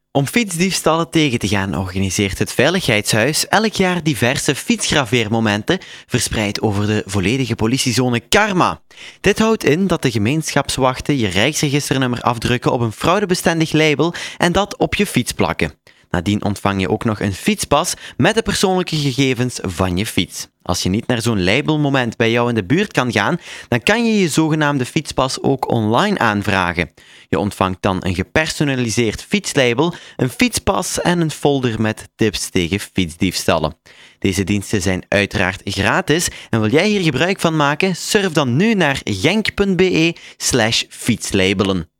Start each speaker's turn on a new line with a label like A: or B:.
A: Om fietsdiefstallen tegen te gaan organiseert het Veiligheidshuis elk jaar diverse fietsgraveermomenten verspreid over de volledige politiezone Karma. Dit houdt in dat de gemeenschapswachten je rijksregisternummer afdrukken op een fraudebestendig label en dat op je fiets plakken. Nadien ontvang je ook nog een fietspas met de persoonlijke gegevens van je fiets. Als je niet naar zo'n labelmoment bij jou in de buurt kan gaan, dan kan je je zogenaamde fietspas ook online aanvragen. Je ontvangt dan een gepersonaliseerd fietslabel, een fietspas en een folder met tips tegen fietsdiefstallen. Deze diensten zijn uiteraard gratis en wil jij hier gebruik van maken? Surf dan nu naar genk.be/fietslabelen.